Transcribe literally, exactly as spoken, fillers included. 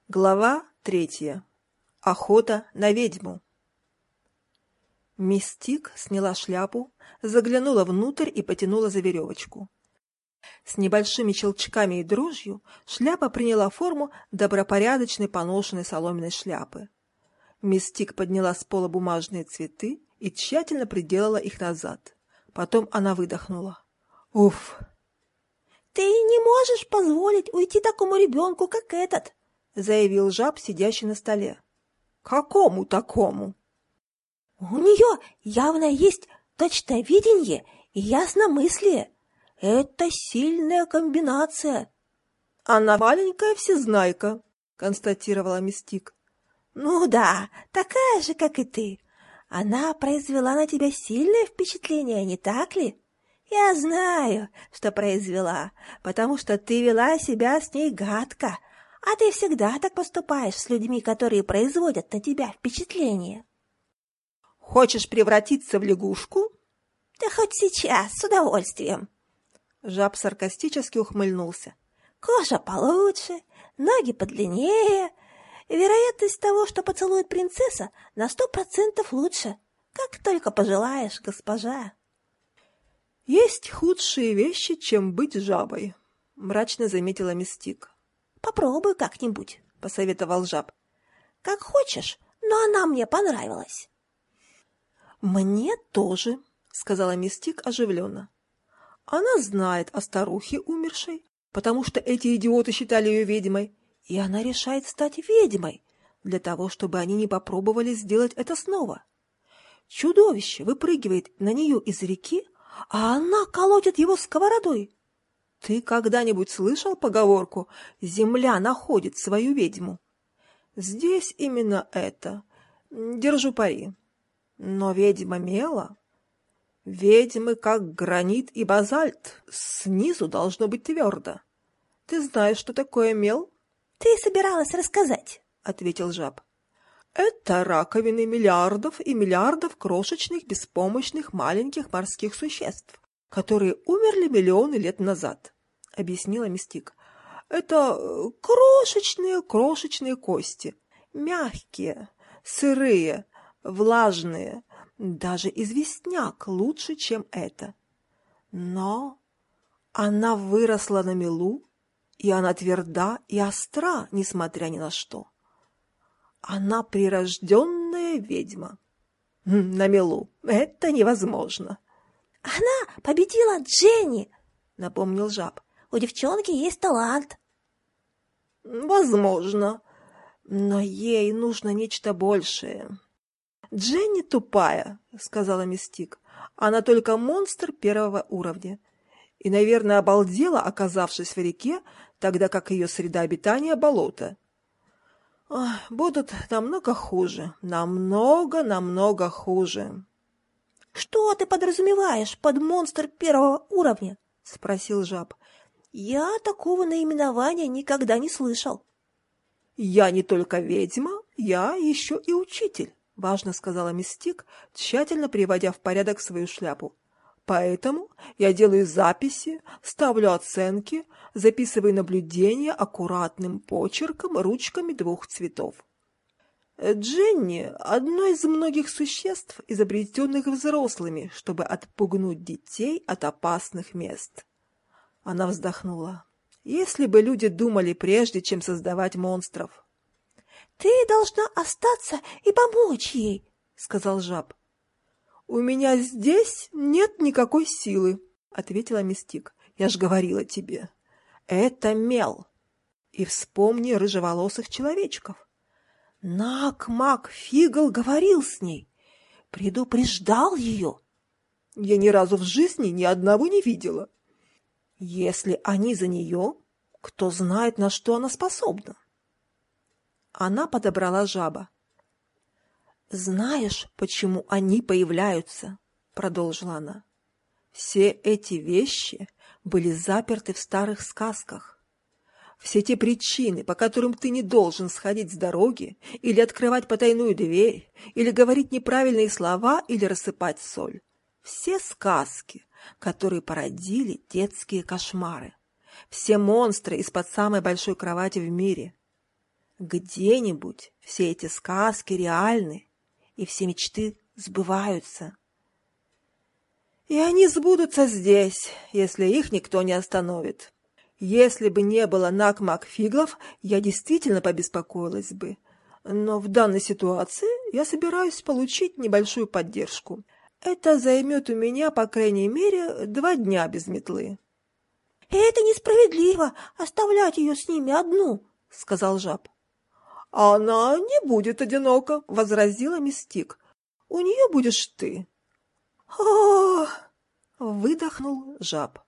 Глава третья. Охота на ведьму. Мисс Тик сняла шляпу, заглянула внутрь и потянула за веревочку. С небольшими щелчками и дрожью шляпа приняла форму добропорядочной поношенной соломенной шляпы. Мисс Тик подняла с пола бумажные цветы и тщательно приделала их назад. Потом она выдохнула. «Уф!» «Ты не можешь позволить уйти такому ребенку, как этот!» — заявил жаб, сидящий на столе. «Какому такому?» «У нее явно есть точное видение и ясномыслие. Это сильная комбинация». «Она маленькая всезнайка», — констатировала мисс Тик. «Ну да, такая же, как и ты. Она произвела на тебя сильное впечатление, не так ли? Я знаю, что произвела, потому что ты вела себя с ней гадко. А ты всегда так поступаешь с людьми, которые производят на тебя впечатление». «Хочешь превратиться в лягушку?» «Да хоть сейчас, с удовольствием». Жаб саркастически ухмыльнулся. «Кожа получше, ноги подлиннее. Вероятность того, что поцелует принцесса, на сто процентов лучше. Как только пожелаешь, госпожа». «Есть худшие вещи, чем быть жабой», — мрачно заметила мисс Тик. «Попробуй как-нибудь», — посоветовал жаб. «Как хочешь, но она мне понравилась». «Мне тоже», — сказала мисс Тик оживленно. «Она знает о старухе умершей, потому что эти идиоты считали ее ведьмой, и она решает стать ведьмой для того, чтобы они не попробовали сделать это снова. Чудовище выпрыгивает на нее из реки, а она колотит его сковородой. Ты когда-нибудь слышал поговорку «Земля находит свою ведьму»? Здесь именно это. Держу пари. Но ведьма Мела... Ведьмы, как гранит и базальт, снизу должно быть твердо. Ты знаешь, что такое мел?» «Ты собиралась рассказать», — ответил жаб. «Это раковины миллиардов и миллиардов крошечных, беспомощных, маленьких морских существ, которые умерли миллионы лет назад», — объяснила мисс Тик. «Это крошечные-крошечные кости, мягкие, сырые, влажные. Даже известняк лучше, чем это. Но она выросла на мелу, и она тверда и остра, несмотря ни на что. Она прирожденная ведьма. На мелу. Это невозможно». «Она победила Дженни», — напомнил жаб. «У девчонки есть талант». «Возможно, но ей нужно нечто большее». «Дженни тупая», — сказала мисс Тик. «Она только монстр первого уровня. И, наверное, обалдела, оказавшись в реке, тогда как ее среда обитания — болото. Ох, будут намного хуже, намного-намного хуже». «Что ты подразумеваешь под монстр первого уровня?» — спросил жаб. «Я такого наименования никогда не слышал». «Я не только ведьма, я еще и учитель», — важно сказала мисс Тик, тщательно приводя в порядок свою шляпу. «Поэтому я делаю записи, ставлю оценки, записываю наблюдения аккуратным почерком ручками двух цветов. Дженни — одно из многих существ, изобретенных взрослыми, чтобы отпугнуть детей от опасных мест». Она вздохнула. «Если бы люди думали, прежде чем создавать монстров». «Ты должна остаться и помочь ей», — сказал жаб. «У меня здесь нет никакой силы», — ответила мисс Тик. «Я ж говорила тебе. Это мел. И вспомни рыжеволосых человечков. Нак-Мак Фигл говорил с ней, предупреждал ее. Я ни разу в жизни ни одного не видела. Если они за нее, кто знает, на что она способна». Она подобрала жаба. «Знаешь, почему они появляются?» — продолжила она. «Все эти вещи были заперты в старых сказках. Все те причины, по которым ты не должен сходить с дороги или открывать потайную дверь, или говорить неправильные слова, или рассыпать соль. Все сказки, которые породили детские кошмары. Все монстры из-под самой большой кровати в мире. Где-нибудь все эти сказки реальны, и все мечты сбываются. И они сбудутся здесь, если их никто не остановит. Если бы не было Накмак-Фиглов, я действительно побеспокоилась бы. Но в данной ситуации я собираюсь получить небольшую поддержку. Это займет у меня, по крайней мере, два дня без метлы. — Это несправедливо, оставлять ее с ними одну, — сказал жаб. — Она не будет одинока, — возразила Мистик. — У нее будешь ты. — О! — выдохнул жаб.